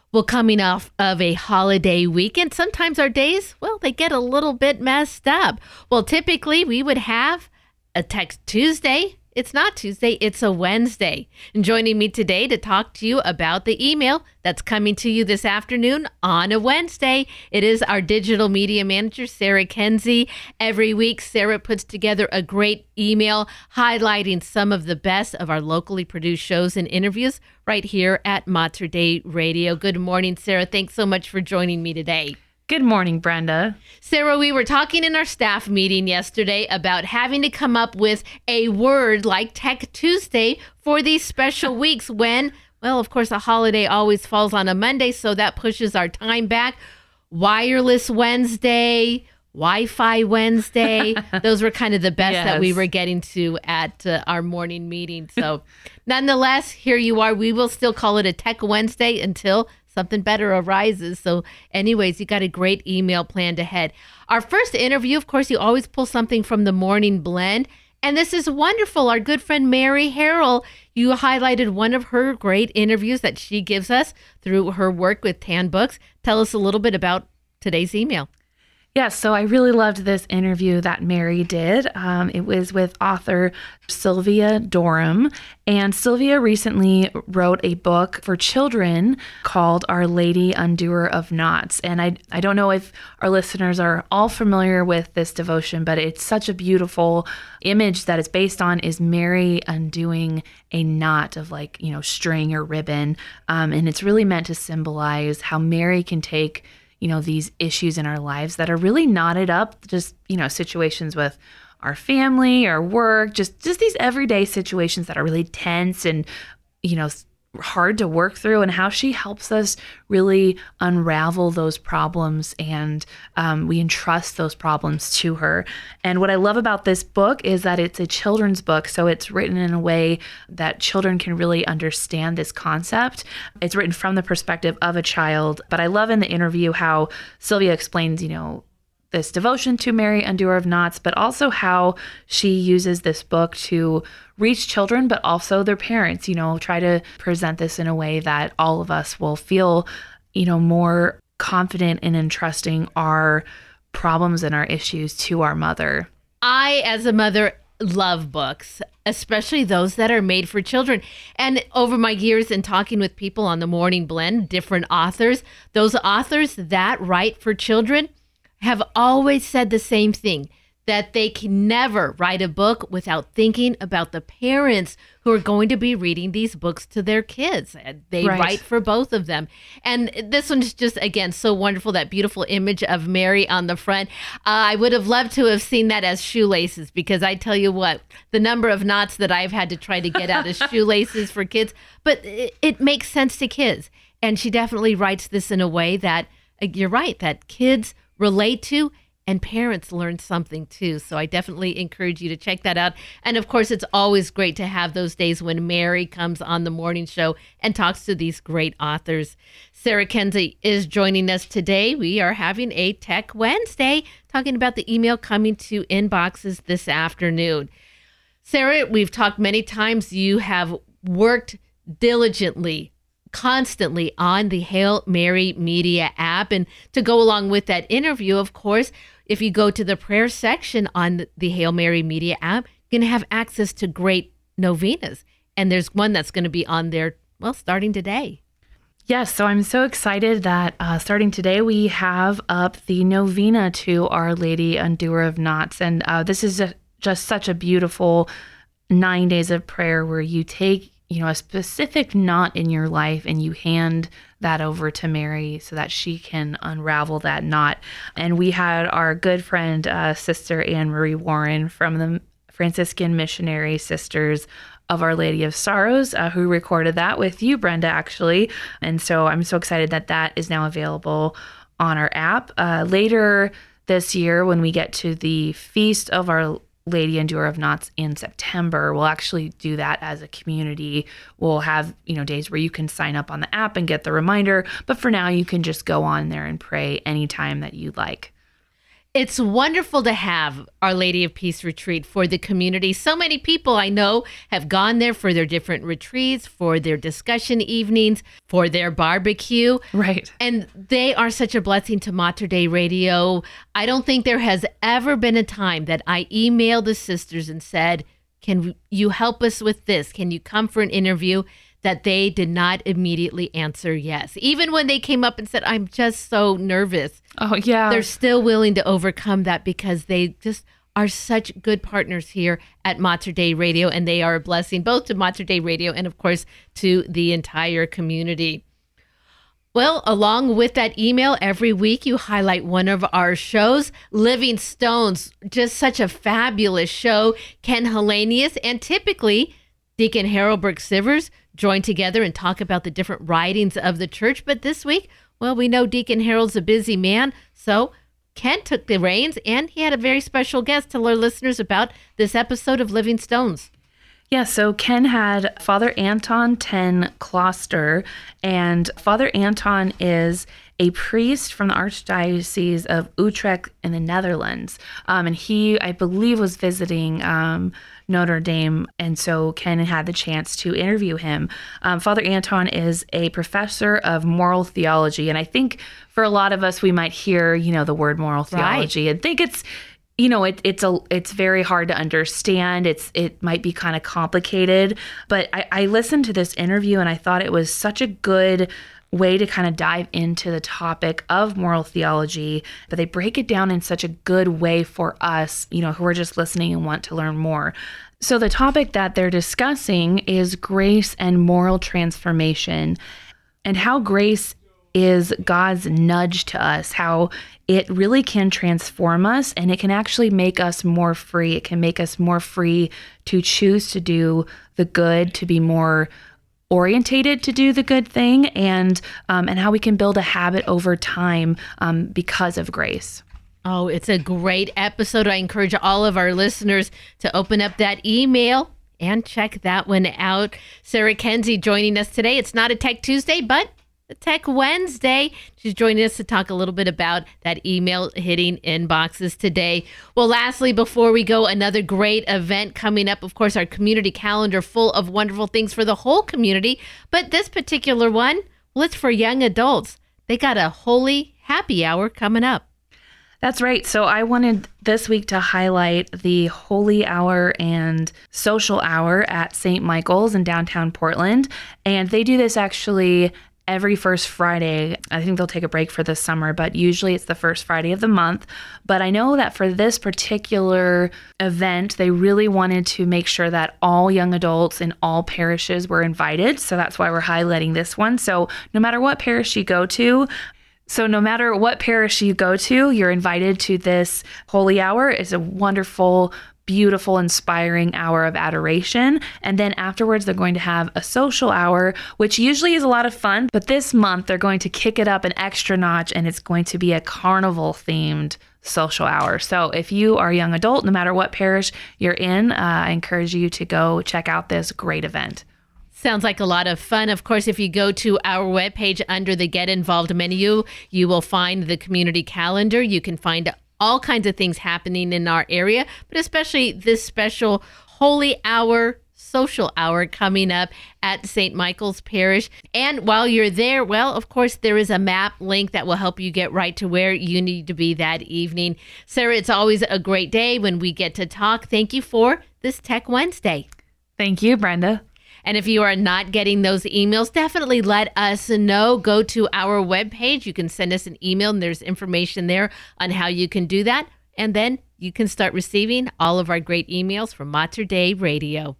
Well, coming off of a holiday weekend, sometimes our days, well, they get a little bit messed up. Well, typically we would have a Tech Tuesday. It's not Tuesday, it's a Wednesday. And joining me today to talk to you about the email that's coming to you this afternoon on a Wednesday, it is our digital media manager, Sarah Kenzie. Every week, Sarah puts together a great email highlighting some of the best of our locally produced shows and interviews right here at Mater Dei Radio. Good morning, Sarah. Thanks so much for joining me today. Good morning, Brenda. Sarah, we were talking in our staff meeting yesterday about having to come up with a word like Tech Tuesday for these special weeks when, well, of course, a holiday always falls on a Monday, so that pushes our time back. Wireless Wednesday, Wi-Fi Wednesday. Those were kind of the best that we were getting to at our morning meeting. So nonetheless, here you are. We will still call it a Tech Wednesday until something better arises. So anyways, you got a great email planned ahead. Our first interview, of course, you always pull something from the Morning Blend. And this is wonderful. Our good friend Mary Harrell, you highlighted one of her great interviews that she gives us through her work with Tan Books. Tell us a little bit about today's email. Yes, so I really loved this interview that Mary did. It was with author Sylvia Durham. And Sylvia recently wrote a book for children called Our Lady Undoer of Knots. And I don't know if our listeners are all familiar with this devotion, but it's such a beautiful image that it's based on is Mary undoing a knot of string or ribbon. And it's really meant to symbolize how Mary can take these issues in our lives that are really knotted up, just, situations with our family, our work, just these everyday situations that are really tense and, hard to work through, and how she helps us really unravel those problems, and we entrust those problems to her. And what I love about this book is that it's a children's book, so it's written in a way that children can really understand this concept. It's written from the perspective of a child, but I love in the interview how Sylvia explains, this devotion to Mary Undoer of Knots, but also how she uses this book to reach children, but also their parents, try to present this in a way that all of us will feel, more confident in entrusting our problems and our issues to our mother. I, as a mother, love books, especially those that are made for children. And over my years in talking with people on the Morning Blend, different authors, those authors that write for children have always said the same thing, that they can never write a book without thinking about the parents who are going to be reading these books to their kids. They write for both of them. And this one's just, again, so wonderful, that beautiful image of Mary on the front. I would have loved to have seen that as shoelaces, because I tell you what, the number of knots that I've had to try to get out of shoelaces for kids, but it makes sense to kids. And she definitely writes this in a way that, you're right, that kids relate to, and parents learn something too. So I definitely encourage you to check that out. And of course, it's always great to have those days when Mary comes on the morning show and talks to these great authors. Sarah Kenzie is joining us today. We are having a Tech Wednesday, talking about the email coming to inboxes this afternoon. Sarah, we've talked many times. You have worked diligently, constantly on the Hail Mary Media app. And to go along with that interview, of course, if you go to the prayer section on the Hail Mary Media app, you're going to have access to great novenas. And there's one that's going to be on there, well, starting today. Yes, so I'm so excited that starting today, we have up the novena to Our Lady Undoer of Knots. And this is just such a beautiful 9 days of prayer where you take a specific knot in your life and you hand that over to Mary so that she can unravel that knot. And we had our good friend, Sister Anne Marie Warren from the Franciscan Missionary Sisters of Our Lady of Sorrows, who recorded that with you, Brenda, actually. And so I'm so excited that that is now available on our app. Later this year, when we get to the Feast of Our Lady Undoer of Knots in September, we'll actually do that as a community. We'll have, days where you can sign up on the app and get the reminder. But for now, you can just go on there and pray anytime that you'd like. It's wonderful to have Our Lady of Peace retreat for the community. So many people I know have gone there for their different retreats, for their discussion evenings, for their barbecue. Right. And they are such a blessing to Mater Dei Radio. I don't think there has ever been a time that I emailed the sisters and said, can you help us with this? Can you come for an interview? That they did not immediately answer yes. Even when they came up and said, I'm just so nervous. Oh, yeah. They're still willing to overcome that because they just are such good partners here at Mater Dei Radio, and they are a blessing both to Mater Dei Radio and, of course, to the entire community. Well, along with that email, every week you highlight one of our shows. Living Stones, just such a fabulous show. Ken Hellenius, and typically Deacon Harold Burke-Sivers join together and talk about the different writings of the church. But this week, well, we know Deacon Harold's a busy man, so Ken took the reins, and he had a very special guest to learn listeners about this episode of Living Stones. Yeah, so Ken had Father Anton ten Closter, and Father Anton is a priest from the Archdiocese of Utrecht in the Netherlands. And he, I believe, was visiting Notre Dame, and so Ken had the chance to interview him. Father Anton is a professor of moral theology, and I think for a lot of us, we might hear, the word moral theology and think it's it's very hard to understand. It might be kind of complicated, but I listened to this interview and I thought it was such a good way to kind of dive into the topic of moral theology, but they break it down in such a good way for us, who are just listening and want to learn more. So the topic that they're discussing is grace and moral transformation, and how grace is God's nudge to us, how it really can transform us, and it can actually make us more free. It can make us more free to choose to do the good, to be more orientated to do the good thing, and how we can build a habit over time because of grace. Oh, it's a great episode. I encourage all of our listeners to open up that email and check that one out. Sarah Kenzie joining us today. It's not a Tech Tuesday, but a Tech Wednesday. She's joining us to talk a little bit about that email hitting inboxes today. Well, lastly, before we go, another great event coming up. Of course, our community calendar full of wonderful things for the whole community. But this particular one, well, it's for young adults. They got a holy happy hour coming up. That's right. So I wanted this week to highlight the Holy Hour and Social Hour at St. Michael's in downtown Portland. And they do this actually every first Friday. I think they'll take a break for this summer, but usually it's the first Friday of the month. But I know that for this particular event, they really wanted to make sure that all young adults in all parishes were invited. So that's why we're highlighting this one. So no matter what parish you go to, you're invited to this Holy Hour. It's a wonderful, beautiful, inspiring hour of adoration. And then afterwards, they're going to have a social hour, which usually is a lot of fun. But this month, they're going to kick it up an extra notch, and it's going to be a carnival-themed social hour. So if you are a young adult, no matter what parish you're in, I encourage you to go check out this great event. Sounds like a lot of fun. Of course, if you go to our webpage under the Get Involved menu, you will find the community calendar. You can find all kinds of things happening in our area, but especially this special Holy Hour, Social Hour coming up at St. Michael's Parish. And while you're there, well, of course, there is a map link that will help you get right to where you need to be that evening. Sarah, it's always a great day when we get to talk. Thank you for this Tech Wednesday. Thank you, Brenda. And if you are not getting those emails, definitely let us know. Go to our webpage. You can send us an email, and there's information there on how you can do that. And then you can start receiving all of our great emails from Mater Dei Radio.